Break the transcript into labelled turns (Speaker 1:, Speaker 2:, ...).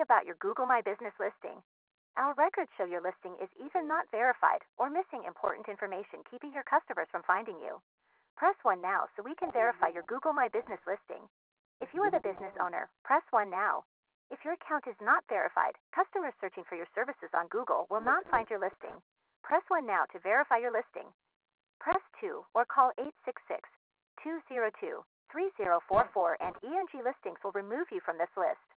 Speaker 1: about your Google My Business listing? Our records show your listing is either not verified or missing important information, keeping your customers from finding you. Press 1 now so we can verify your Google My Business listing. If you are the business owner, press 1 now. If your account is not verified, customers searching for your services on Google will not find your listing. Press 1 now to verify your listing. Press 2 or call 866-202-3044 and ENG Listings will remove you from this list.